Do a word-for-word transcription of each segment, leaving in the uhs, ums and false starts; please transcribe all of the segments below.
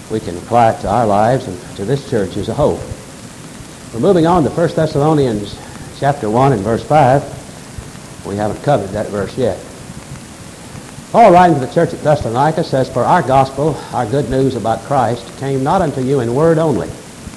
we can apply it to our lives and to this church as a whole. We're moving on to First Thessalonians chapter one and verse five. We haven't covered that verse yet. Paul, writing to the church at Thessalonica, says, "For our gospel, our good news about Christ, came not unto you in word only."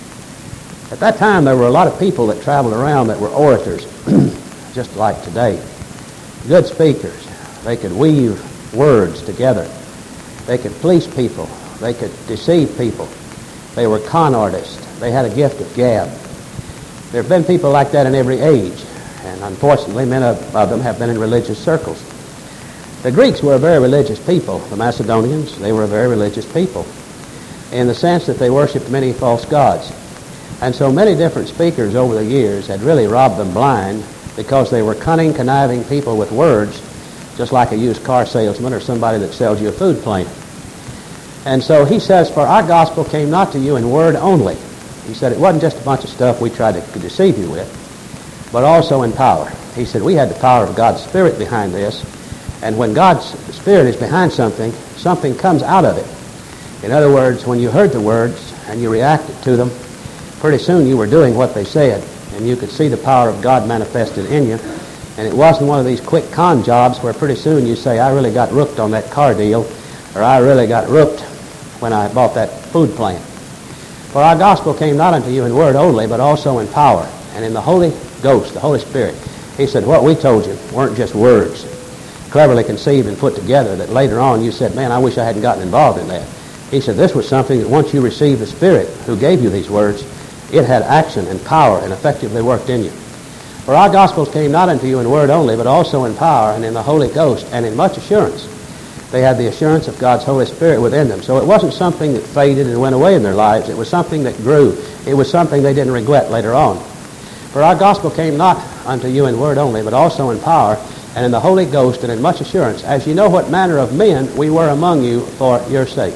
At that time, there were a lot of people that traveled around that were orators, just like today. Good speakers. They could weave words together. They could fleece people. They could deceive people. They were con artists. They had a gift of gab. There have been people like that in every age, and unfortunately, many of them have been in religious circles. The Greeks were a very religious people. The Macedonians, they were a very religious people in the sense that they worshipped many false gods. And so many different speakers over the years had really robbed them blind because they were cunning, conniving people with words, just like a used car salesman or somebody that sells you a food plan. And so he says, "For our gospel came not to you in word only." He said it wasn't just a bunch of stuff we tried to deceive you with, but also in power. He said we had the power of God's Spirit behind this, and when God's Spirit is behind something, something comes out of it. In other words, when you heard the words and you reacted to them, pretty soon you were doing what they said, and you could see the power of God manifested in you. And it wasn't one of these quick con jobs where pretty soon you say, "I really got rooked on that car deal," or "I really got rooked when I bought that food plant." "For our gospel came not unto you in word only, but also in power, and in the Holy Ghost," the Holy Spirit. He said, what we told you weren't just words, cleverly conceived and put together, that later on you said, "Man, I wish I hadn't gotten involved in that." He said this was something that once you received the Spirit who gave you these words, it had action and power and effectively worked in you. "For our gospels came not unto you in word only, but also in power and in the Holy Ghost and in much assurance." They had the assurance of God's Holy Spirit within them. So it wasn't something that faded and went away in their lives. It was something that grew. It was something they didn't regret later on. "For our gospel came not unto you in word only, but also in power and in the Holy Ghost and in much assurance, as you know what manner of men we were among you for your sake."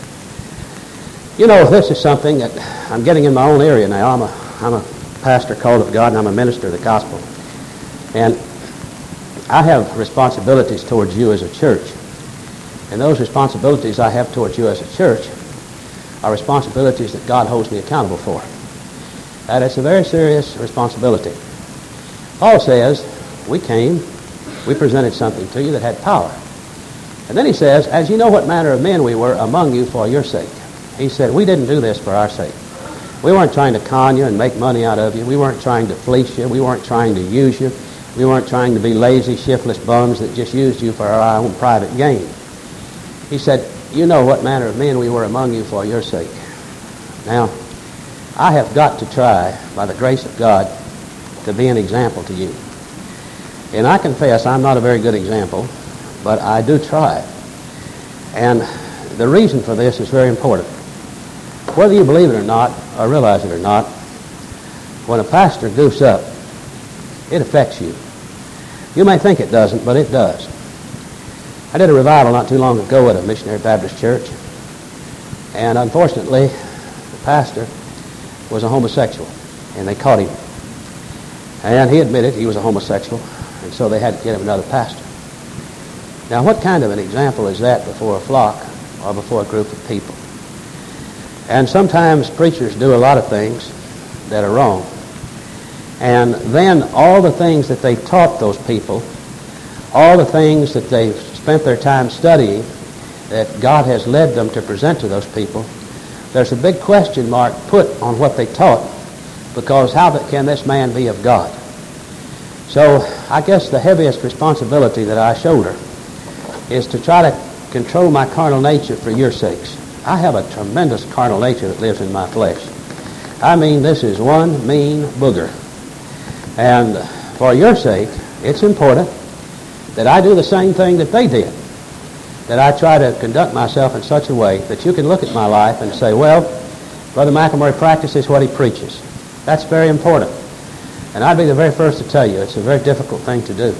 You know, this is something that I'm getting in my own area now. I'm a, I'm a pastor called of God, and I'm a minister of the gospel. And I have responsibilities towards you as a church. And those responsibilities I have towards you as a church are responsibilities that God holds me accountable for. And it's a very serious responsibility. Paul says, we came, we presented something to you that had power. And then he says, as you know what manner of men we were among you for your sake. He said, we didn't do this for our sake. We weren't trying to con you and make money out of you. We weren't trying to fleece you. We weren't trying to use you. We weren't trying to be lazy, shiftless bums that just used you for our own private gain. He said, you know what manner of men we were among you for your sake. Now, I have got to try, by the grace of God, to be an example to you. And I confess I'm not a very good example, but I do try. And the reason for this is very important. Whether you believe it or not, or realize it or not, when a pastor goofs up, it affects you. You may think it doesn't, but it does. I did a revival not too long ago at a missionary Baptist church, and unfortunately, the pastor was a homosexual, and they caught him. And he admitted he was a homosexual, and so they had to get him another pastor. Now, what kind of an example is that before a flock or before a group of people? And sometimes preachers do a lot of things that are wrong. And then all the things that they taught those people, all the things that they've spent their time studying, that God has led them to present to those people, there's a big question mark put on what they taught, because how can this man be of God? So I guess the heaviest responsibility that I shoulder is to try to control my carnal nature for your sakes. I have a tremendous carnal nature that lives in my flesh. I mean, this is one mean booger. And for your sake, it's important that I do the same thing that they did, that I try to conduct myself in such a way that you can look at my life and say, well, Brother McElmurray practices what he preaches. That's very important. And I'd be the very first to tell you it's a very difficult thing to do.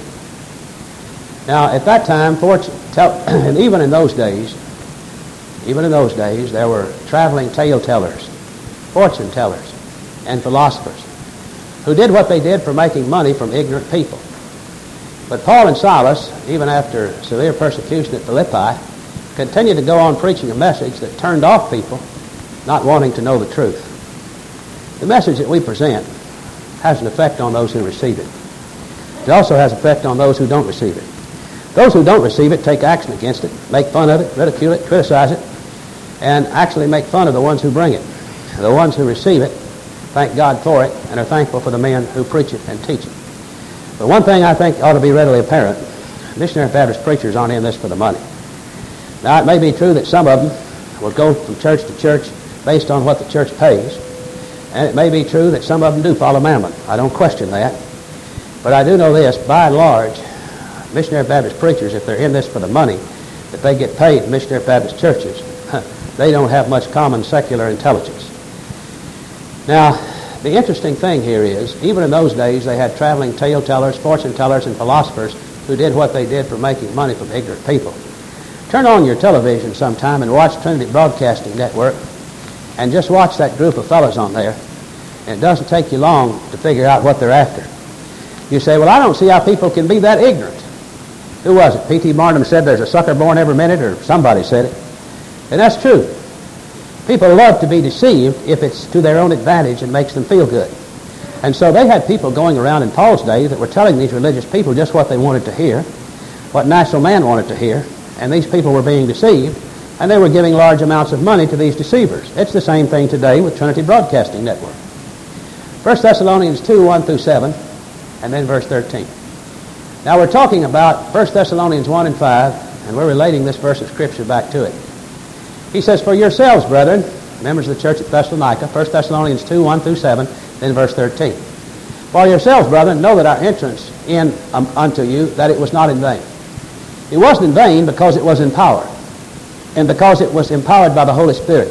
Now, at that time, and even in those days, even in those days, there were traveling tale tellers, fortune tellers, and philosophers who did what they did for making money from ignorant people. But Paul and Silas, even after severe persecution at Philippi, continued to go on preaching a message that turned off people not wanting to know the truth. The message that we present has an effect on those who receive it. It also has effect on those who don't receive it. Those who don't receive it take action against it, make fun of it, ridicule it, criticize it, and actually make fun of the ones who bring it. The ones who receive it thank God for it and are thankful for the men who preach it and teach it. But one thing I think ought to be readily apparent, missionary Baptist preachers aren't in this for the money. Now, it may be true that some of them will go from church to church based on what the church pays, and it may be true that some of them do follow mammon. I don't question that. But I do know this, by and large, missionary Baptist preachers, if they're in this for the money that they get paid in missionary Baptist churches, they don't have much common secular intelligence. Now, the interesting thing here is, even in those days, they had traveling tale tellers, fortune tellers, and philosophers who did what they did for making money from ignorant people. Turn on your television sometime and watch Trinity Broadcasting Network, and just watch that group of fellows on there, and it doesn't take you long to figure out what they're after. You say, well, I don't see how people can be that ignorant. Who was it? P T Barnum said there's a sucker born every minute, or somebody said it. And that's true. People love to be deceived if it's to their own advantage and makes them feel good. And so they had people going around in Paul's day that were telling these religious people just what they wanted to hear, what natural man wanted to hear, and these people were being deceived, and they were giving large amounts of money to these deceivers. It's the same thing today with Trinity Broadcasting Network. First Thessalonians two, one through seven, and then verse thirteen. Now we're talking about First Thessalonians one and five, and we're relating this verse of Scripture back to it. He says, for yourselves, brethren, members of the church at Thessalonica, First Thessalonians two, one through seven, then verse thirteen. For yourselves, brethren, know that our entrance in um, unto you, that it was not in vain. It wasn't in vain because it was in power, and because it was empowered by the Holy Spirit.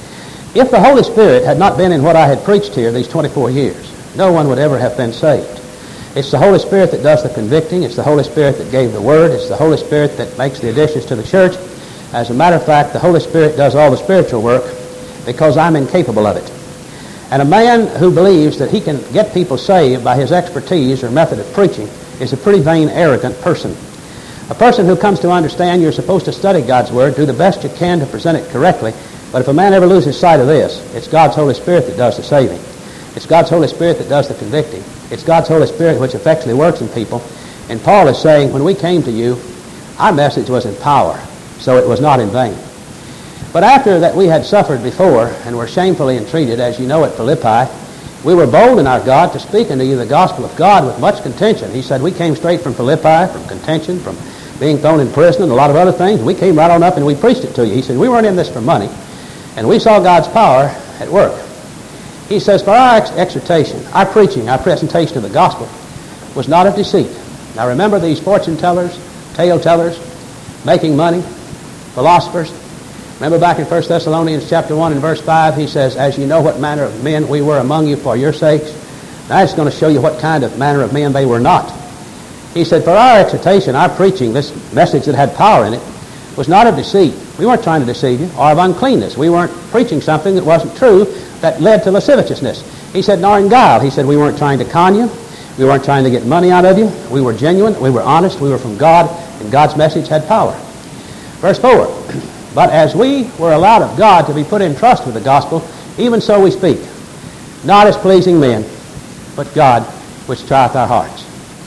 If the Holy Spirit had not been in what I had preached here these twenty-four years, no one would ever have been saved. It's the Holy Spirit that does the convicting. It's the Holy Spirit that gave the Word. It's the Holy Spirit that makes the additions to the church. As a matter of fact, the Holy Spirit does all the spiritual work because I'm incapable of it. And a man who believes that he can get people saved by his expertise or method of preaching is a pretty vain, arrogant person. A person who comes to understand you're supposed to study God's Word, do the best you can to present it correctly, but if a man ever loses sight of this, it's God's Holy Spirit that does the saving. It's God's Holy Spirit that does the convicting. It's God's Holy Spirit which effectually works in people. And Paul is saying, when we came to you, our message was in power, so it was not in vain. But after that we had suffered before and were shamefully entreated, as you know at Philippi, we were bold in our God to speak unto you the gospel of God with much contention. He said we came straight from Philippi, from contention, from being thrown in prison and a lot of other things. We came right on up and we preached it to you. He said we weren't in this for money, and we saw God's power at work. He says, for our ex- exhortation, our preaching, our presentation of the gospel was not of deceit. Now remember these fortune tellers, tale tellers, making money, philosophers. Remember back in First Thessalonians chapter one and verse five, he says, as you know what manner of men we were among you for your sakes. Now it's going to show you what kind of manner of men they were not. He said, for our exhortation, our preaching, this message that had power in it, was not of deceit. We weren't trying to deceive you, or of uncleanness. We weren't preaching something that wasn't true that led to lasciviousness. He said, nor in guile. He said, we weren't trying to con you. We weren't trying to get money out of you. We were genuine. We were honest. We were from God, and God's message had power. Verse four, but as we were allowed of God to be put in trust with the gospel, even so we speak, not as pleasing men, but God which trieth our hearts.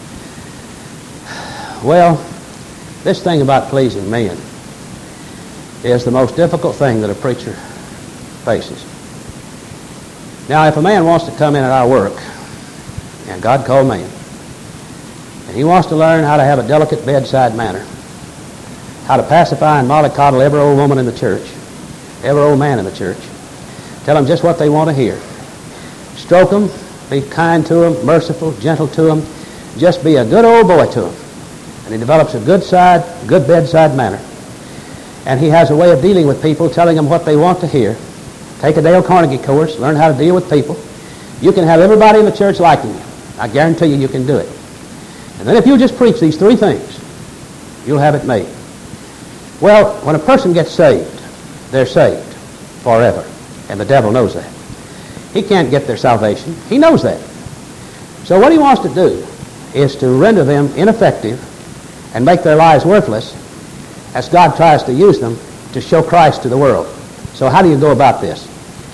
Well, this thing about pleasing men is the most difficult thing that a preacher faces. Now, if a man wants to come in at our work, and God called man, and he wants to learn how to have a delicate bedside manner, how to pacify and mollycoddle every old woman in the church, every old man in the church, tell them just what they want to hear, stroke them, be kind to them, merciful, gentle to them, just be a good old boy to them. And he develops a good side, good bedside manner. And he has a way of dealing with people, telling them what they want to hear. Take a Dale Carnegie course, learn how to deal with people. You can have everybody in the church liking you. I guarantee you you can do it. And then if you just preach these three things, you'll have it made. Well, when a person gets saved, they're saved forever. And the devil knows that. He can't get their salvation. He knows that. So what he wants to do is to render them ineffective and make their lives worthless as God tries to use them to show Christ to the world. So how do you go about this?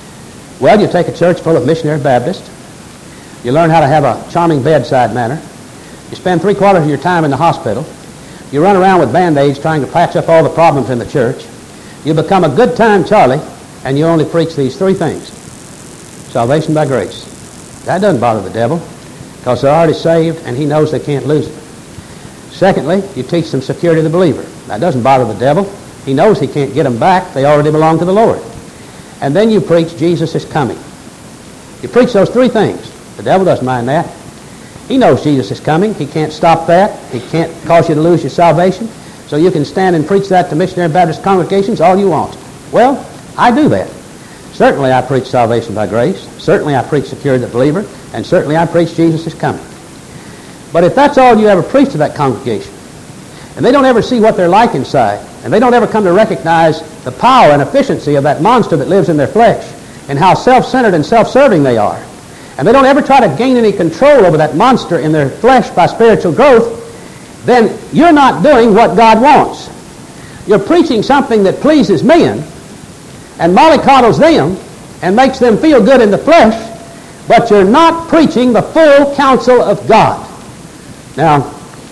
Well, you take a church full of missionary Baptists. You learn how to have a charming bedside manner. You spend three quarters of your time in the hospital. You run around with Band-Aids trying to patch up all the problems in the church. You become a good time Charlie, and you only preach these three things. Salvation by grace. That doesn't bother the devil, because they're already saved, and he knows they can't lose it. Secondly, you teach them security of the believer. That doesn't bother the devil. He knows he can't get them back. They already belong to the Lord. And then you preach Jesus is coming. You preach those three things. The devil doesn't mind that. He knows Jesus is coming. He can't stop that. He can't cause you to lose your salvation. So you can stand and preach that to missionary Baptist congregations all you want. Well, I do that. Certainly I preach salvation by grace. Certainly I preach security of the believer. And certainly I preach Jesus is coming. But if that's all you ever preach to that congregation, and they don't ever see what they're like inside, and they don't ever come to recognize the power and efficiency of that monster that lives in their flesh, and how self-centered and self-serving they are, and they don't ever try to gain any control over that monster in their flesh by spiritual growth, then you're not doing what God wants. You're preaching something that pleases men and mollycoddles them and makes them feel good in the flesh, but you're not preaching the full counsel of God. Now,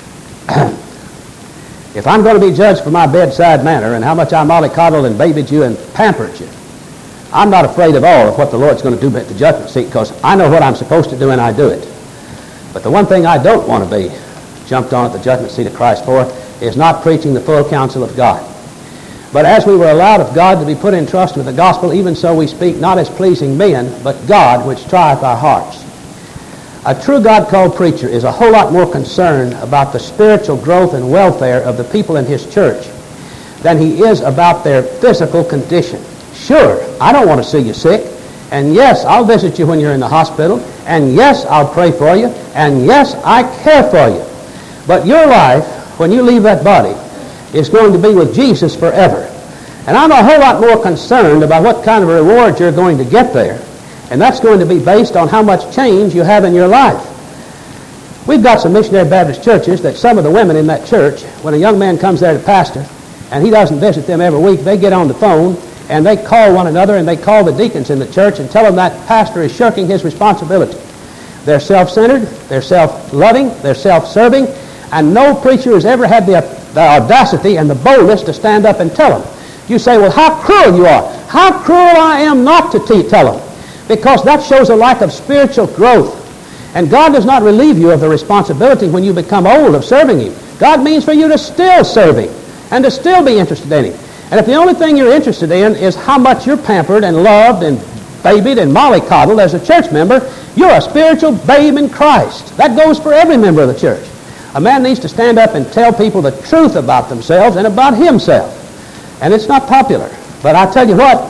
if I'm going to be judged for my bedside manner and how much I mollycoddled and babied you and pampered you, I'm not afraid at all of what the Lord's going to do at the judgment seat, because I know what I'm supposed to do and I do it. But the one thing I don't want to be jumped on at the judgment seat of Christ for is not preaching the full counsel of God. But as we were allowed of God to be put in trust with the gospel, even so we speak not as pleasing men, but God which trieth our hearts. A true God-called preacher is a whole lot more concerned about the spiritual growth and welfare of the people in his church than he is about their physical condition. Sure, I don't want to see you sick, and yes, I'll visit you when you're in the hospital, and yes, I'll pray for you, and yes, I care for you. But your life, when you leave that body, is going to be with Jesus forever. And I'm a whole lot more concerned about what kind of a reward you're going to get there. And that's going to be based on how much change you have in your life. We've got some missionary Baptist churches that some of the women in that church, when a young man comes there to pastor, and he doesn't visit them every week, they get on the phone and they call one another and they call the deacons in the church and tell them that pastor is shirking his responsibility. They're self-centered, they're self-loving, they're self-serving, and no preacher has ever had the, the audacity and the boldness to stand up and tell them. You say, well, how cruel you are. How cruel I am not to te- tell them. Because that shows a lack of spiritual growth. And God does not relieve you of the responsibility when you become old of serving Him. God means for you to still serve Him and to still be interested in Him. And if the only thing you're interested in is how much you're pampered and loved and babied and mollycoddled as a church member, you're a spiritual babe in Christ. That goes for every member of the church. A man needs to stand up and tell people the truth about themselves and about himself. And it's not popular. But I tell you what,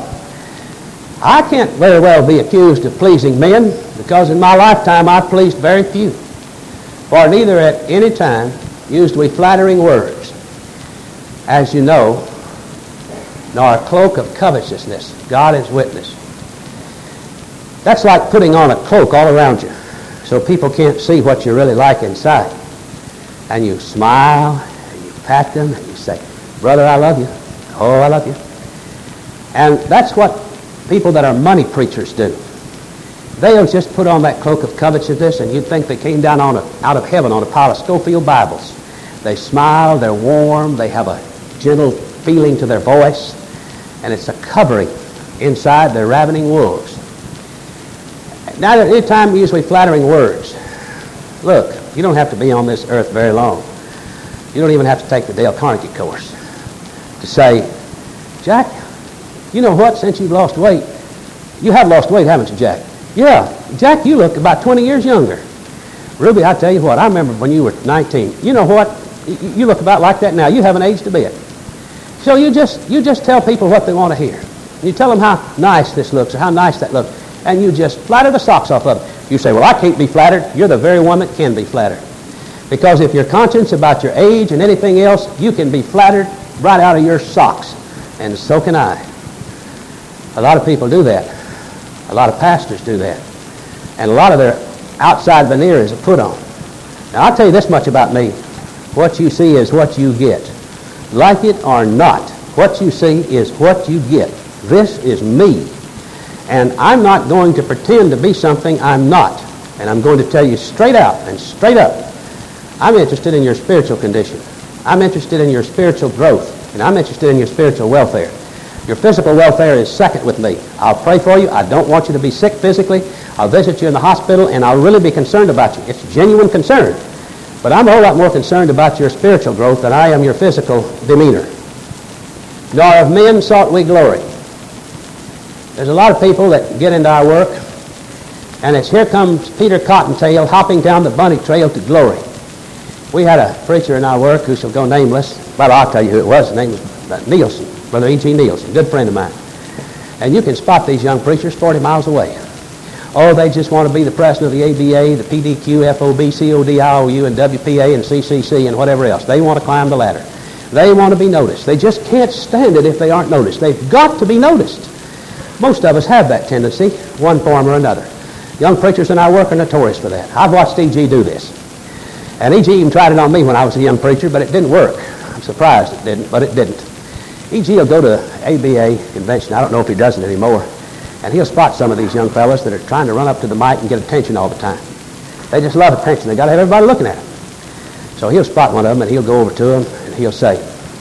I can't very well be accused of pleasing men, because in my lifetime I've pleased very few. For neither at any time used we flattering words, as you know, nor a cloak of covetousness. God is witness. That's like putting on a cloak all around you so people can't see what you're really like inside. And you smile, and you pat them, and you say, brother, I love you. Oh, I love you. And that's what people that are money preachers do. They'll just put on that cloak of covetousness, and you'd think they came down on a, out of heaven on a pile of Schofield Bibles. They smile, they're warm, they have a gentle feeling to their voice, and it's a covering inside their ravening wolves. Now, at any time we use flattering words. Look, you don't have to be on this earth very long. You don't even have to take the Dale Carnegie course to say, Jack, you know what, since you've lost weight, you have lost weight, haven't you, Jack? Yeah, Jack, you look about twenty years younger. Ruby, I tell you what, I remember when you were nineteen. You know what, you look about like that now. You haven't aged a bit. So you just you just tell people what they want to hear. You tell them how nice this looks or how nice that looks, and you just flatter the socks off of them. You say, well, I can't be flattered. You're the very one that can be flattered. Because if you're conscious about your age and anything else, you can be flattered right out of your socks. And so can I. A lot of people do that. A lot of pastors do that. And a lot of their outside veneer is a put on. Now, I'll tell you this much about me. What you see is what you get. Like it or not, what you see is what you get. This is me. And I'm not going to pretend to be something I'm not. And I'm going to tell you straight out and straight up, I'm interested in your spiritual condition. I'm interested in your spiritual growth. And I'm interested in your spiritual welfare. Your physical welfare is second with me. I'll pray for you. I don't want you to be sick physically. I'll visit you in the hospital, and I'll really be concerned about you. It's genuine concern. But I'm a whole lot more concerned about your spiritual growth than I am your physical demeanor. Nor of men sought we glory. There's a lot of people that get into our work, and it's here comes Peter Cottontail hopping down the bunny trail to glory. We had a preacher in our work who shall go nameless. Well, I'll tell you who it was. His name was uh, Nielsen, Brother E G Nielsen, good friend of mine. And you can spot these young preachers forty miles away. Oh, they just want to be the president of the A B A, the P D Q, F O B, C O D, I O U, and W P A, and C C C, and whatever else. They want to climb the ladder. They want to be noticed. They just can't stand it if they aren't noticed. They've got to be noticed. Most of us have that tendency, one form or another. Young preachers in our work are notorious for that. I've watched E G do this. And E G even tried it on me when I was a young preacher, but it didn't work. I'm surprised it didn't, but it didn't. E G will go to A B A convention. I don't know if he does it anymore. And he'll spot some of these young fellas that are trying to run up to the mic and get attention all the time. They just love attention. They got to have everybody looking at them. So he'll spot one of them, and he'll go over to them, and he'll say,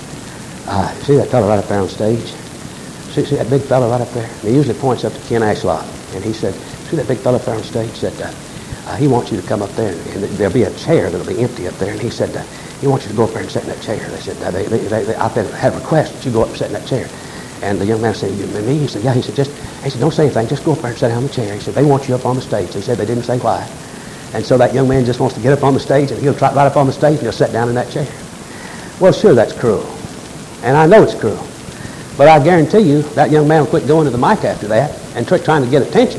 uh, see that fellow right up there on stage? See, see that big fellow right up there? And he usually points up to Ken Ashlock. And he said, see that big fellow up there on stage? He said, uh, uh, he wants you to come up there, and there'll be a chair that'll be empty up there. And he said, uh, he wants you to go up there and sit in that chair. They said, uh, they, they, they, they, I had a request that you go up and sit in that chair. And the young man said, you and me? He said, yeah. He said, just, he said, don't say anything. Just go up there and sit down on the chair. He said, they want you up on the stage. He said, they didn't say why. And so that young man just wants to get up on the stage, and he'll trot right up on the stage, and he'll sit down in that chair. Well, sure, that's cruel. And I know it's cruel. But I guarantee you that young man will quit going to the mic after that and try, trying to get attention.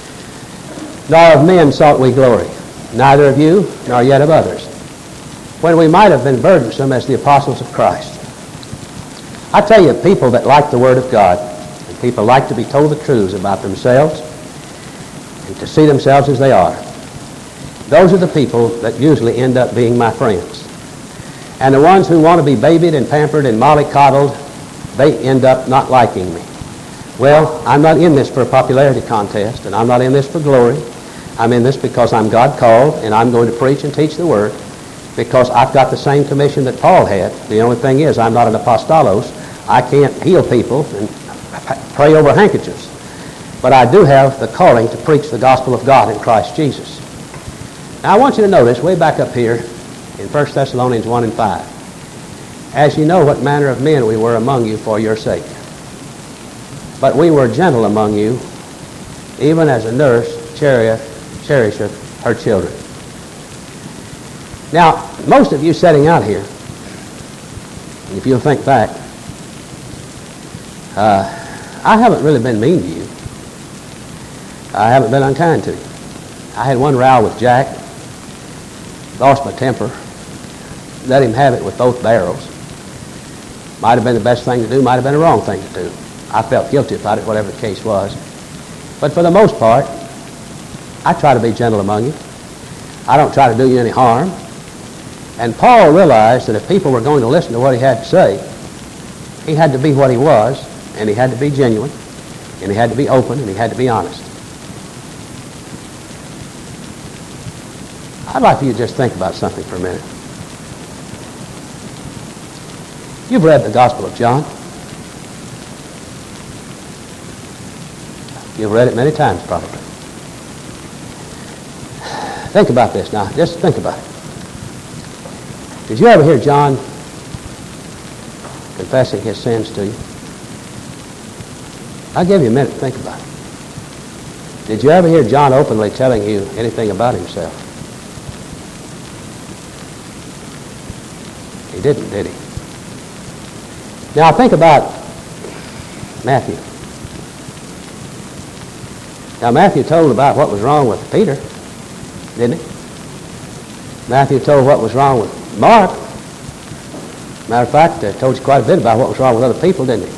Nor of men sought we glory, neither of you, nor yet of others, when we might have been burdensome as the apostles of Christ. I tell you, people that like the Word of God, and people like to be told the truths about themselves, and to see themselves as they are, those are the people that usually end up being my friends. And the ones who want to be babied and pampered and mollycoddled, they end up not liking me. Well, I'm not in this for a popularity contest, and I'm not in this for glory. I'm in this because I'm God called, and I'm going to preach and teach the Word, because I've got the same commission that Paul had. The only thing is, I'm not an apostolos. I can't heal people and pray over handkerchiefs. But I do have the calling to preach the gospel of God in Christ Jesus. Now, I want you to notice, way back up here in First Thessalonians one and five, as you know what manner of men we were among you for your sake. But we were gentle among you, even as a nurse cherisheth, cherisheth her children. Now, most of you sitting out here, if you'll think back, uh, I haven't really been mean to you. I haven't been unkind to you. I had one row with Jack, lost my temper, let him have it with both barrels. Might have been the best thing to do, might have been the wrong thing to do. I felt guilty about it, whatever the case was. But for the most part, I try to be gentle among you. I don't try to do you any harm. And Paul realized that if people were going to listen to what he had to say, he had to be what he was, and he had to be genuine, and he had to be open, and he had to be honest. I'd like for you to just think about something for a minute. You've read the Gospel of John. You've read it many times, probably. Think about this now. Just think about it. Did you ever hear John confessing his sins to you? I'll give you a minute to think about it. Did you ever hear John openly telling you anything about himself? He didn't, did he? Now think about Matthew. Now Matthew told about what was wrong with Peter, didn't he? Matthew told what was wrong with Mark. Matter of fact, I told you quite a bit about what was wrong with other people, didn't he?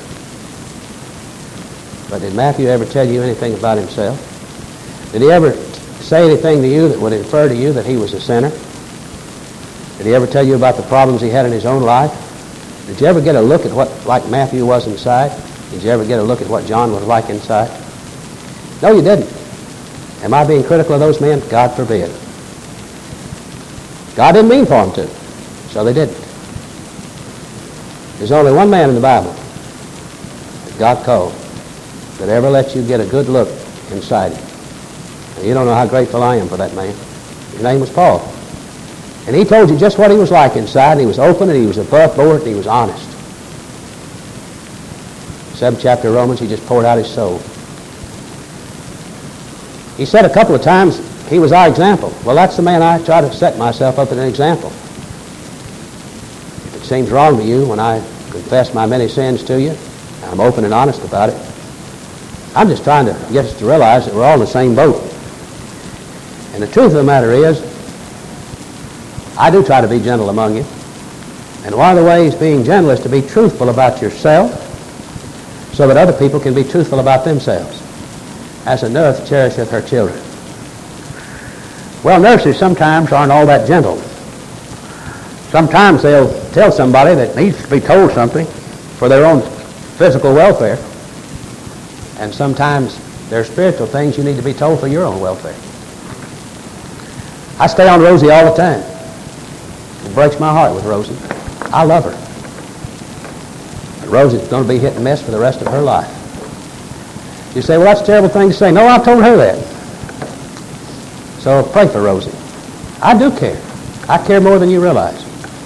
But did Matthew ever tell you anything about himself? Did he ever say anything to you that would infer to you that he was a sinner? Did he ever tell you about the problems he had in his own life? Did you ever get a look at what like Matthew was inside? Did you ever get a look at what John was like inside? No, you didn't. Am I being critical of those men? God forbid. God didn't mean for them to, so they didn't. There's only one man in the Bible that God called that ever let you get a good look inside him. And you don't know how grateful I am for that man. His name was Paul. And he told you just what he was like inside, and he was open, and he was above board, and he was honest. Seventh chapter of Romans, he just poured out his soul. He said a couple of times he was our example. Well, that's the man I try to set myself up as an example. If it seems wrong to you when I confess my many sins to you, I'm open and honest about it, I'm just trying to get us to realize that we're all in the same boat. And the truth of the matter is, I do try to be gentle among you. And one of the ways being gentle is to be truthful about yourself so that other people can be truthful about themselves. As a nurse cherisheth her children. Well, nurses sometimes aren't all that gentle. Sometimes they'll tell somebody that needs to be told something for their own physical welfare. And sometimes there are spiritual things you need to be told for your own welfare. I stay on Rosie all the time. It breaks my heart with Rosie. I love her. But Rosie's going to be hit and miss for the rest of her life. You say, well, that's a terrible thing to say. No, I've told her that. So pray for Rosie. I do care. I care more than you realize.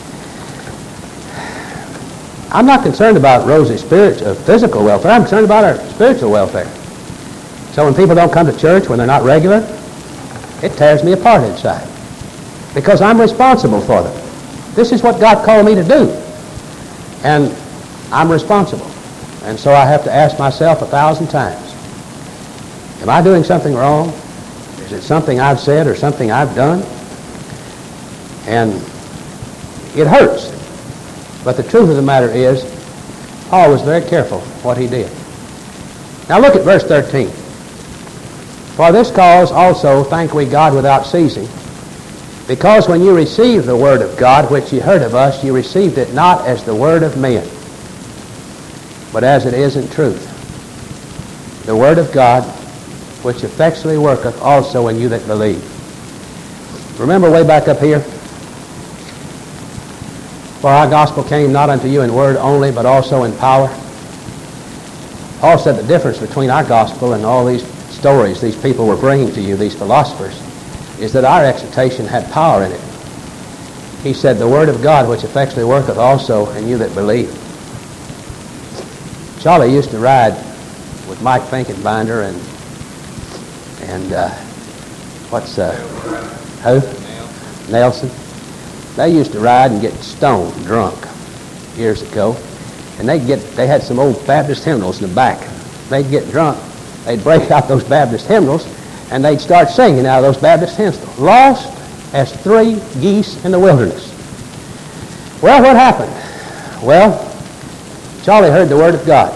I'm not concerned about Rosie's spiritual, uh, physical welfare. I'm concerned about her spiritual welfare. So when people don't come to church, when they're not regular, it tears me apart inside. Because I'm responsible for them. This is what God called me to do. And I'm responsible. And so I have to ask myself a thousand times, am I doing something wrong? Is it something I've said or something I've done? And it hurts. But the truth of the matter is, Paul was very careful what he did. Now look at verse thirteen. For this cause also thank we God without ceasing, because when you received the word of God, which ye heard of us, you received it not as the word of men, but as it is in truth. The word of God, which effectually worketh also in you that believe. Remember way back up here, for our gospel came not unto you in word only, but also in power. Paul said the difference between our gospel and all these stories these people were bringing to you, these philosophers, is that our exhortation had power in it. He said, the word of God, which effectually worketh also in you that believe. Charlie used to ride with Mike Finkenbinder and and uh, what's uh, who? Nelson. They used to ride and get stoned, drunk, years ago, and they get they had some old Baptist hymnals in the back. They'd get drunk, they'd break out those Baptist hymnals, and they'd start singing out of those Baptist hymnals. Lost as three geese in the wilderness. Well, what happened? Well, Charlie heard the word of God.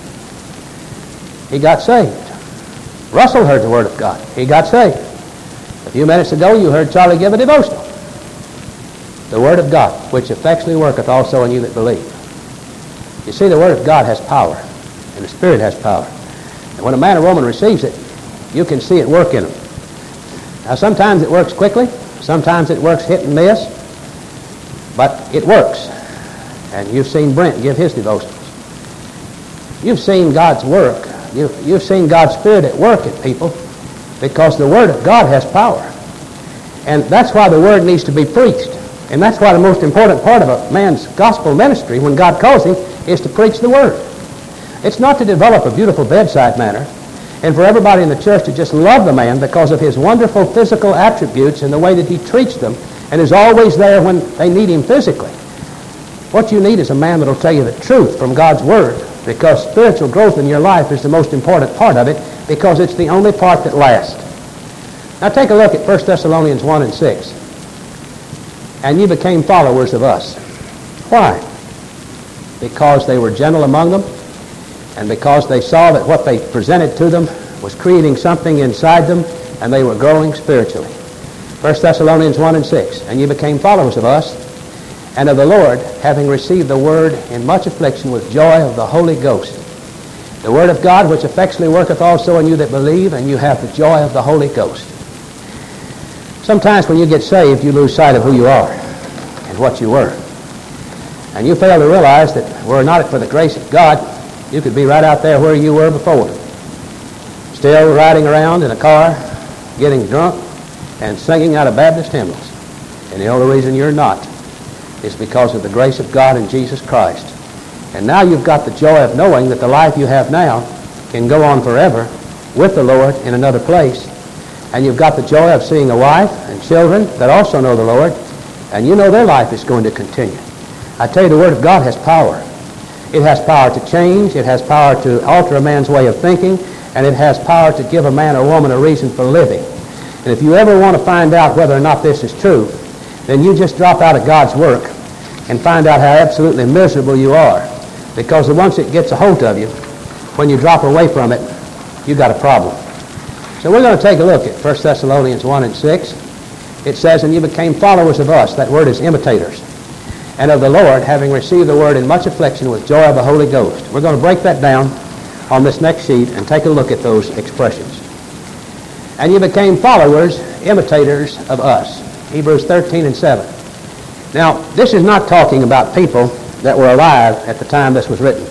He got saved. Russell heard the word of God. He got saved. A few minutes ago, you heard Charlie give a devotional. The word of God, which effectually worketh also in you that believe. You see, the word of God has power, and the Spirit has power. And when a man or woman receives it, you can see it work in them. Now, sometimes it works quickly. Sometimes it works hit and miss. But it works. And you've seen Brent give his devotionals. You've seen God's work. You've, you've seen God's Spirit at work in people because the Word of God has power. And that's why the Word needs to be preached. And that's why the most important part of a man's gospel ministry when God calls him is to preach the Word. It's not to develop a beautiful bedside manner and for everybody in the church to just love the man because of his wonderful physical attributes and the way that he treats them and is always there when they need him physically. What you need is a man that will tell you the truth from God's Word, because spiritual growth in your life is the most important part of it, because it's the only part that lasts. Now take a look at First Thessalonians one and six. And you became followers of us. Why? Because they were gentle among them, and because they saw that what they presented to them was creating something inside them, and they were growing spiritually. First Thessalonians one and six. And you became followers of us, and of the Lord, having received the word in much affliction with joy of the Holy Ghost. The Word of God, which effectually worketh also in you that believe, and you have the joy of the Holy Ghost. Sometimes when you get saved, you lose sight of who you are and what you were. And you fail to realize that were it not for the grace of God, you could be right out there where you were before. Still riding around in a car, getting drunk, and singing out of Baptist hymnals. And the only reason you're not is because of the grace of God in Jesus Christ. And now you've got the joy of knowing that the life you have now can go on forever with the Lord in another place. And you've got the joy of seeing a wife and children that also know the Lord, and you know their life is going to continue. I tell you, the Word of God has power. It has power to change. It has power to alter a man's way of thinking. And it has power to give a man or woman a reason for living. And if you ever want to find out whether or not this is true, then you just drop out of God's work and find out how absolutely miserable you are. Because once it gets a hold of you, when you drop away from it, you've got a problem. So we're going to take a look at First Thessalonians one and six. It says, and you became followers of us. That word is imitators. And of the Lord, having received the word in much affliction with joy of the Holy Ghost. We're going to break that down on this next sheet and take a look at those expressions. And you became followers, imitators of us. Hebrews thirteen and seven. Now, this is not talking about people that were alive at the time this was written.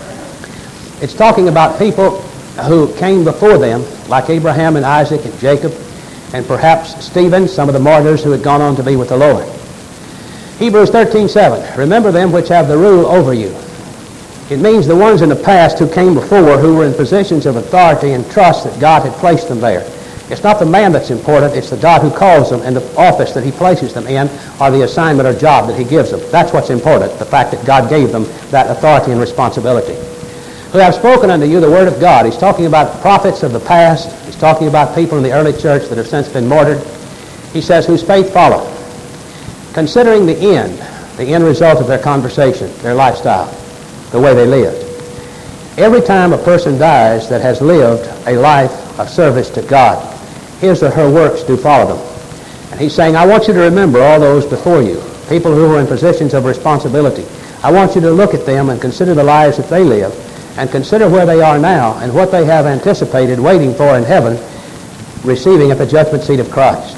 It's talking about people who came before them, like Abraham and Isaac and Jacob, and perhaps Stephen, some of the martyrs who had gone on to be with the Lord. Hebrews thirteen seven. Remember them which have the rule over you. It means the ones in the past who came before, who were in positions of authority and trust that God had placed them there. It's not the man that's important, it's the God who calls them and the office that he places them in, or the assignment or job that he gives them. That's what's important, the fact that God gave them that authority and responsibility. Who have spoken unto you the word of God. He's talking about prophets of the past. He's talking about people in the early church that have since been martyred. He says, whose faith followed. Considering the end, the end result of their conversation, their lifestyle, the way they lived. Every time a person dies that has lived a life of service to God, his or her works do follow them. And he's saying, I want you to remember all those before you, people who were in positions of responsibility. I want you to look at them and consider the lives that they live, and consider where they are now and what they have anticipated waiting for in heaven, receiving at the judgment seat of Christ.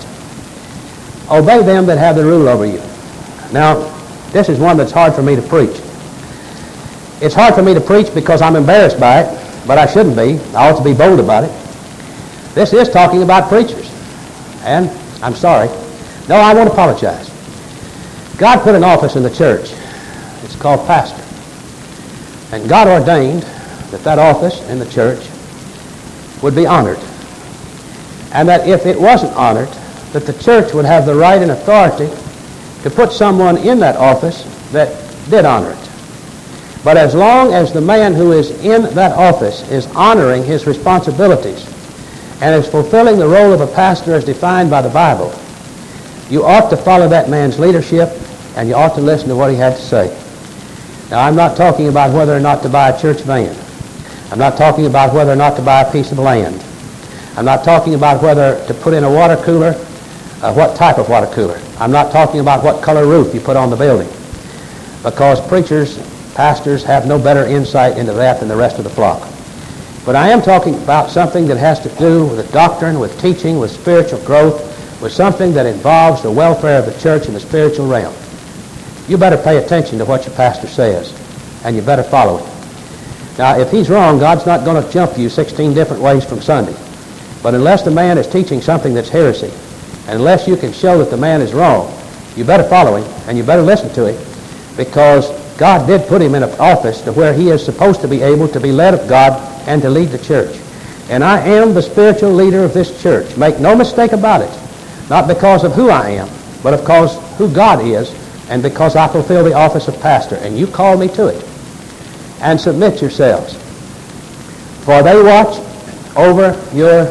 Obey them that have the rule over you. Now, this is one that's hard for me to preach. It's hard for me to preach because I'm embarrassed by it, but I shouldn't be. I ought to be bold about it. This is talking about preachers. And I'm sorry. No, I won't apologize. God put an office in the church. It's called pastor. And God ordained that that office in the church would be honored. And that if it wasn't honored, that the church would have the right and authority to put someone in that office that did honor it. But as long as the man who is in that office is honoring his responsibilities and is fulfilling the role of a pastor as defined by the Bible, you ought to follow that man's leadership and you ought to listen to what he had to say. Now, I'm not talking about whether or not to buy a church van. I'm not talking about whether or not to buy a piece of land. I'm not talking about whether to put in a water cooler, uh, what type of water cooler. I'm not talking about what color roof you put on the building, because preachers, pastors have no better insight into that than the rest of the flock. But I am talking about something that has to do with the doctrine, with teaching, with spiritual growth, with something that involves the welfare of the church in the spiritual realm. You better pay attention to what your pastor says, and you better follow it. Now, if he's wrong, God's not going to jump you sixteen different ways from Sunday. But unless the man is teaching something that's heresy, and unless you can show that the man is wrong, you better follow him, and you better listen to him, because God did put him in an office to where he is supposed to be able to be led of God and to lead the church. And I am the spiritual leader of this church. Make no mistake about it. Not because of who I am, but because who God is, and because I fulfill the office of pastor. And you call me to it. And submit yourselves. For they watch over your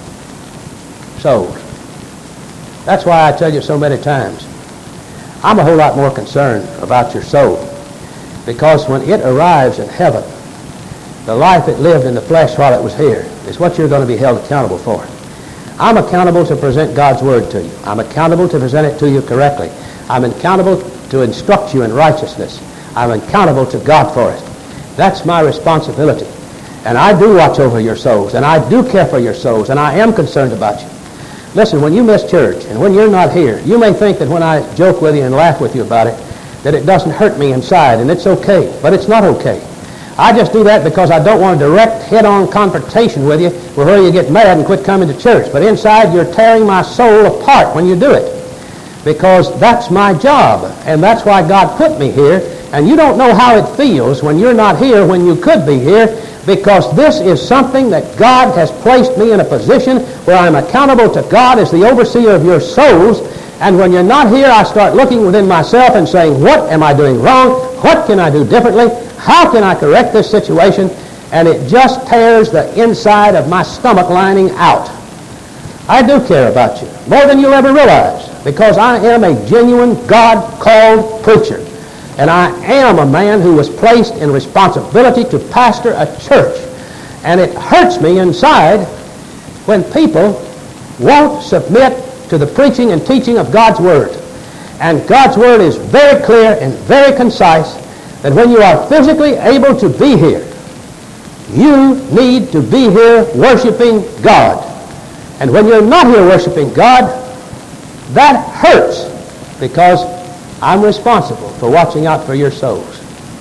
souls. That's why I tell you so many times, I'm a whole lot more concerned about your soul. Because when it arrives in heaven, the life it lived in the flesh while it was here is what you're going to be held accountable for. I'm accountable to present God's word to you. I'm accountable to present it to you correctly. I'm accountable to instruct you in righteousness. I'm accountable to God for it. That's my responsibility. And I do watch over your souls, and I do care for your souls, and I am concerned about you. Listen, when you miss church, and when you're not here, you may think that when I joke with you and laugh with you about it, that it doesn't hurt me inside, and it's okay. But it's not okay. I just do that because I don't want a direct head-on confrontation with you where you get mad and quit coming to church. But inside, you're tearing my soul apart when you do it. Because that's my job, and that's why God put me here. And you don't know how it feels when you're not here when you could be here, because this is something that God has placed me in a position where I'm accountable to God as the overseer of your souls. And when you're not here, I start looking within myself and saying, what am I doing wrong? What can I do differently? How can I correct this situation? And it just tears the inside of my stomach lining out. I do care about you, more than you'll ever realize, because I am a genuine God-called preacher. And I am a man who was placed in responsibility to pastor a church. And it hurts me inside when people won't submit to the preaching and teaching of God's Word. And God's Word is very clear and very concise that when you are physically able to be here, you need to be here worshiping God. And when you're not here worshiping God, that hurts, because I'm responsible for watching out for your souls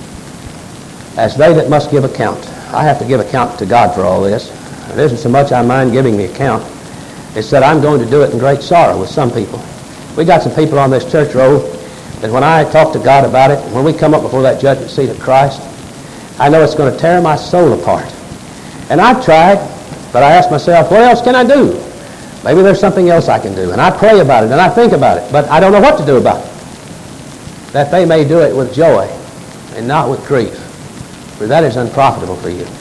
as they that must give account. I have to give account to God for all this. It isn't so much I mind giving the account. It's that I'm going to do it in great sorrow with some people. We got some people on this church roll that when I talk to God about it, when we come up before that judgment seat of Christ, I know it's going to tear my soul apart. And I've tried, but I ask myself, what else can I do? Maybe there's something else I can do. And I pray about it, and I think about it, but I don't know what to do about it. That they may do it with joy and not with grief, for that is unprofitable for you.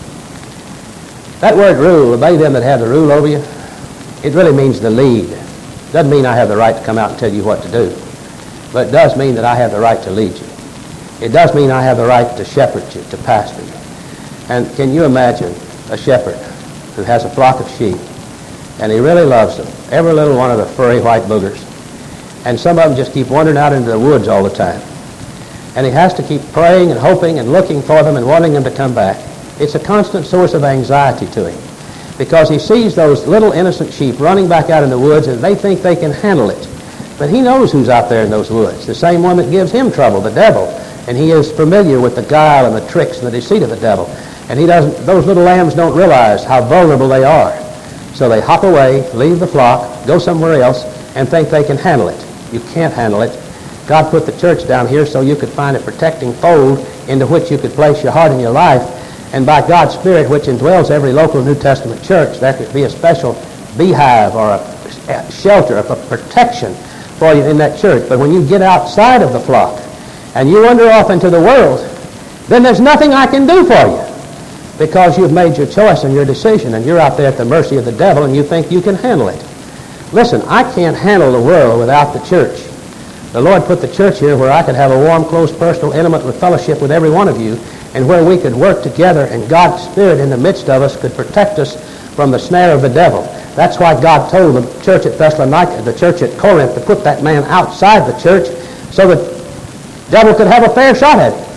That word rule, obey them that have the rule over you, it really means the lead. It doesn't mean I have the right to come out and tell you what to do, but it does mean that I have the right to lead you. It does mean I have the right to shepherd you, to pastor you. And can you imagine a shepherd who has a flock of sheep, and he really loves them, every little one of the furry white boogers, and some of them just keep wandering out into the woods all the time. And he has to keep praying and hoping and looking for them and wanting them to come back. It's a constant source of anxiety to him, because he sees those little innocent sheep running back out in the woods, and they think they can handle it. But he knows who's out there in those woods, the same one that gives him trouble, the devil. And he is familiar with the guile and the tricks and the deceit of the devil. And he doesn't; those little lambs don't realize how vulnerable they are. So they hop away, leave the flock, go somewhere else, and think they can handle it. You can't handle it. God put the church down here so you could find a protecting fold into which you could place your heart and your life. And by God's Spirit, which indwells every local New Testament church, there could be a special beehive or a shelter, a protection for you in that church. But when you get outside of the flock and you wander off into the world, then there's nothing I can do for you, because you've made your choice and your decision, and you're out there at the mercy of the devil, and you think you can handle it. Listen, I can't handle the world without the church. The Lord put the church here where I could have a warm, close, personal, intimate with fellowship with every one of you, and where we could work together, and God's Spirit in the midst of us could protect us from the snare of the devil. That's why God told the church at Thessalonica, the church at Corinth, to put that man outside the church so that the devil could have a fair shot at it.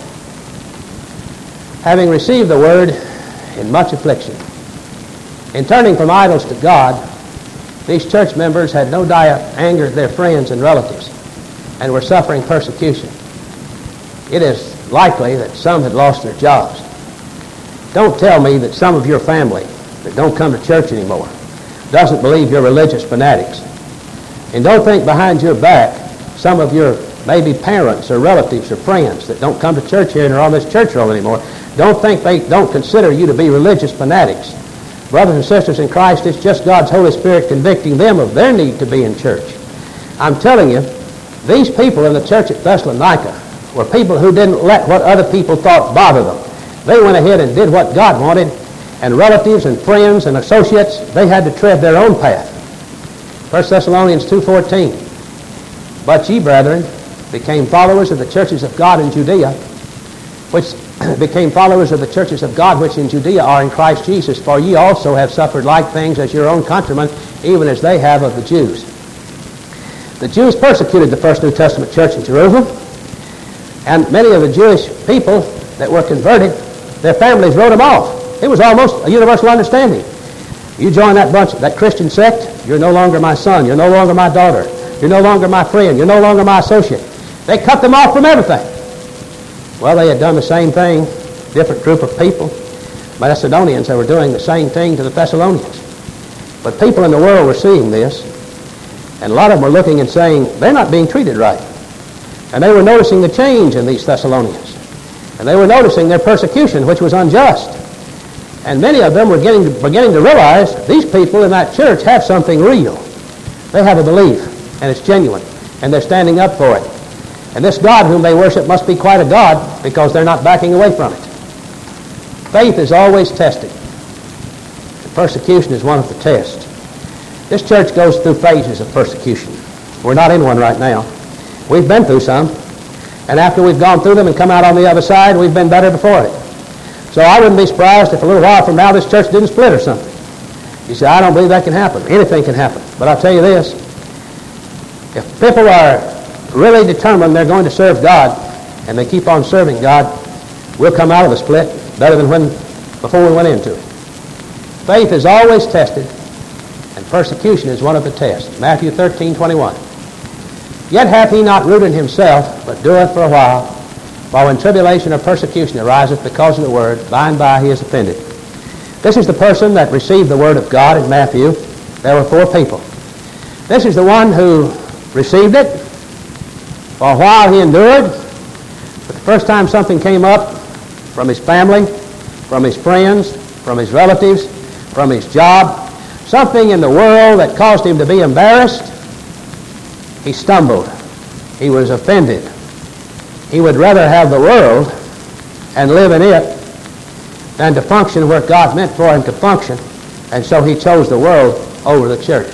Having received the word in much affliction, in turning from idols to God, these church members had no doubt angered their friends and relatives and were suffering persecution. It is likely that some had lost their jobs. Don't tell me that some of your family that don't come to church anymore doesn't believe you're religious fanatics. And don't think behind your back some of your maybe parents or relatives or friends that don't come to church here and are on this church roll anymore. Don't think they don't consider you to be religious fanatics. Brothers and sisters in Christ, it's just God's Holy Spirit convicting them of their need to be in church. I'm telling you, these people in the church at Thessalonica were people who didn't let what other people thought bother them. They went ahead and did what God wanted, and relatives and friends and associates, they had to tread their own path. First Thessalonians two fourteen. But ye, brethren, became followers of the churches of God in Judea, which became followers of the churches of God which in Judea are in Christ Jesus, for ye also have suffered like things as your own countrymen, even as they have of the Jews. The Jews persecuted the first New Testament church in Jerusalem, and many of the Jewish people that were converted, their families wrote them off. It was almost a universal understanding. You join that bunch, that Christian sect, you're no longer my son, you're no longer my daughter, you're no longer my friend, you're no longer my associate. They cut them off from everything. Well, they had done the same thing, different group of people. Macedonians, they were doing the same thing to the Thessalonians. But people in the world were seeing this, and a lot of them were looking and saying, they're not being treated right. And they were noticing the change in these Thessalonians. And they were noticing their persecution, which was unjust. And many of them were getting, beginning to realize these people in that church have something real. They have a belief, and it's genuine, and they're standing up for it. And this God whom they worship must be quite a God, because they're not backing away from it. Faith is always tested. And persecution is one of the tests. This church goes through phases of persecution. We're not in one right now. We've been through some. And after we've gone through them and come out on the other side, we've been better before it. So I wouldn't be surprised if a little while from now this church didn't split or something. You say, I don't believe that can happen. Anything can happen. But I'll tell you this. If people are really determined they're going to serve God, and they keep on serving God, we'll come out of the split better than when before we went into it. Faith is always tested, and persecution is one of the tests. Matthew thirteen twenty-one. Yet hath he not rooted himself, but doeth for a while, while when tribulation or persecution ariseth because of the word, by and by he is offended. This is the person that received the word of God in Matthew. There were four people. This is the one who received it. For a while he endured, but the first time something came up from his family, from his friends, from his relatives, from his job, something in the world that caused him to be embarrassed, he stumbled. He was offended. He would rather have the world and live in it than to function where God meant for him to function, and so he chose the world over the church.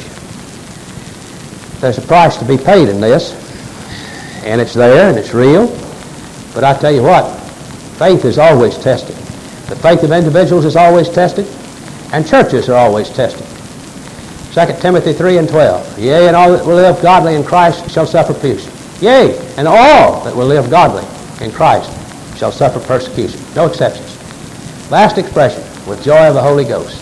There's a price to be paid in this, and it's there, and it's real. But I tell you what, faith is always tested. The faith of individuals is always tested, and churches are always tested. Second Timothy three and twelve. Yea, and all that will live godly in Christ shall suffer persecution. Yea, and all that will live godly in Christ shall suffer persecution. No exceptions. Last expression, with joy of the Holy Ghost.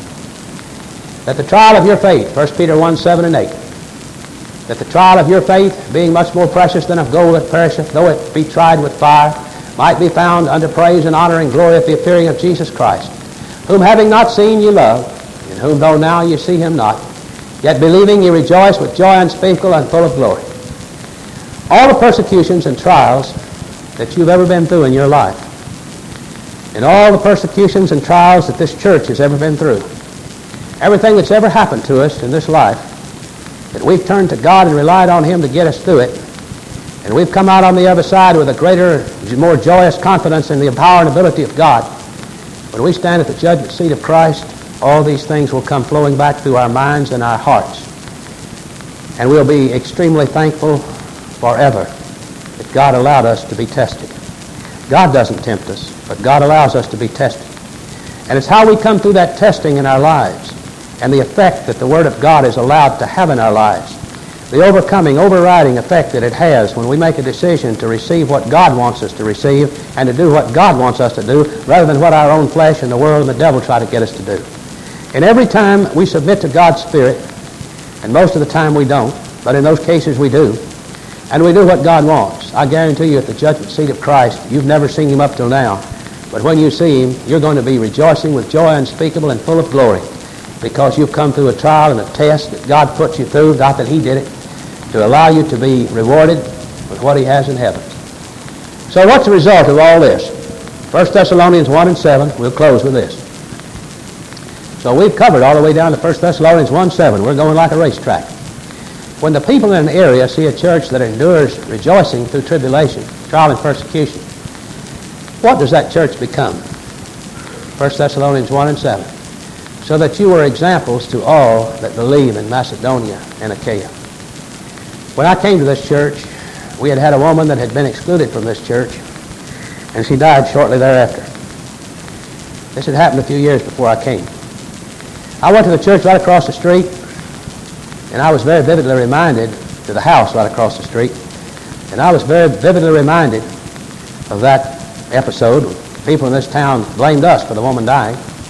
That the trial of your faith, First Peter one, seven and eight, that the trial of your faith, being much more precious than of gold that perisheth, though it be tried with fire, might be found unto praise and honor and glory at the appearing of Jesus Christ, whom having not seen ye love, in whom though now ye see him not, yet believing ye rejoice with joy unspeakable and full of glory. All the persecutions and trials that you've ever been through in your life, and all the persecutions and trials that this church has ever been through, everything that's ever happened to us in this life, that we've turned to God and relied on him to get us through it, and we've come out on the other side with a greater, more joyous confidence in the power and ability of God. When we stand at the judgment seat of Christ, all these things will come flowing back through our minds and our hearts. And we'll be extremely thankful forever that God allowed us to be tested. God doesn't tempt us, but God allows us to be tested. And it's how we come through that testing in our lives and the effect that the Word of God is allowed to have in our lives. The overcoming, overriding effect that it has when we make a decision to receive what God wants us to receive and to do what God wants us to do rather than what our own flesh and the world and the devil try to get us to do. And every time we submit to God's Spirit, and most of the time we don't, but in those cases we do, and we do what God wants, I guarantee you at the judgment seat of Christ, you've never seen him up till now, but when you see him, you're going to be rejoicing with joy unspeakable and full of glory, because you've come through a trial and a test that God put you through, not that he did it, to allow you to be rewarded with what he has in heaven. So what's the result of all this? First Thessalonians one and seven, we'll close with this. So we've covered all the way down to First Thessalonians one seven. We're going like a racetrack. When the people in an area see a church that endures rejoicing through tribulation, trial and persecution, what does that church become? First Thessalonians one and seven. So that you were examples to all that believe in Macedonia and Achaia. When I came to this church, we had had a woman that had been excluded from this church, and she died shortly thereafter. This had happened a few years before I came. I went to the church right across the street, and I was very vividly reminded to the house right across the street, and I was very vividly reminded of that episode. People in this town blamed us for the woman dying.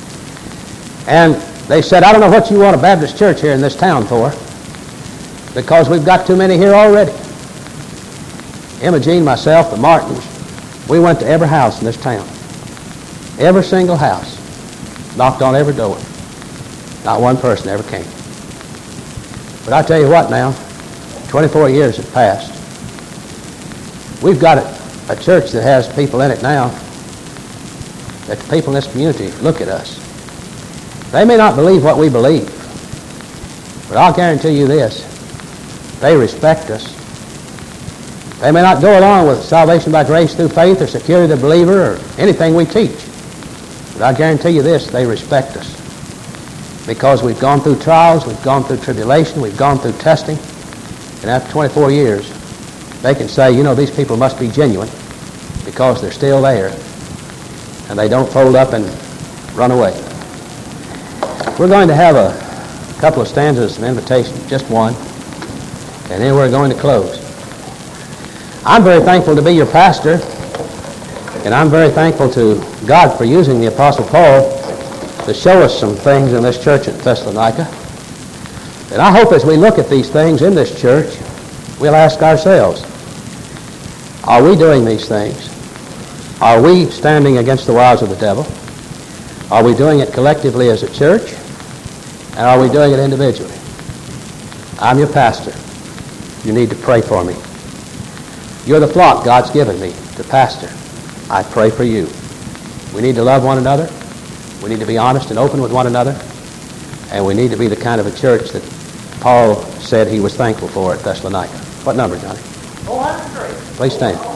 And they said, I don't know what you want a Baptist church here in this town for, because we've got too many here already. Imogene, myself, the Martins, we went to every house in this town. Every single house. Knocked on every door. Not one person ever came. But I tell you what now, twenty-four years have passed. We've got a, a church that has people in it now that the people in this community look at us. They may not believe what we believe, but I'll guarantee you this, they respect us. They may not go along with salvation by grace through faith or security of the believer or anything we teach, but I guarantee you this, they respect us. Because we've gone through trials, we've gone through tribulation, we've gone through testing, and after twenty-four years, they can say, you know, these people must be genuine because they're still there and they don't fold up and run away. We're going to have a couple of stanzas of invitation, just one, and then we're going to close. I'm very thankful to be your pastor, and I'm very thankful to God for using the Apostle Paul to show us some things in this church at Thessalonica. And I hope as we look at these things in this church, we'll ask ourselves, are we doing these things? Are we standing against the wiles of the devil? Are we doing it collectively as a church? And are we doing it individually? I'm your pastor. You need to pray for me. You're the flock God's given me to pastor. I pray for you. We need to love one another. We need to be honest and open with one another. And we need to be the kind of a church that Paul said he was thankful for at Thessalonica. What number, Johnny? four hundred three. Please stand.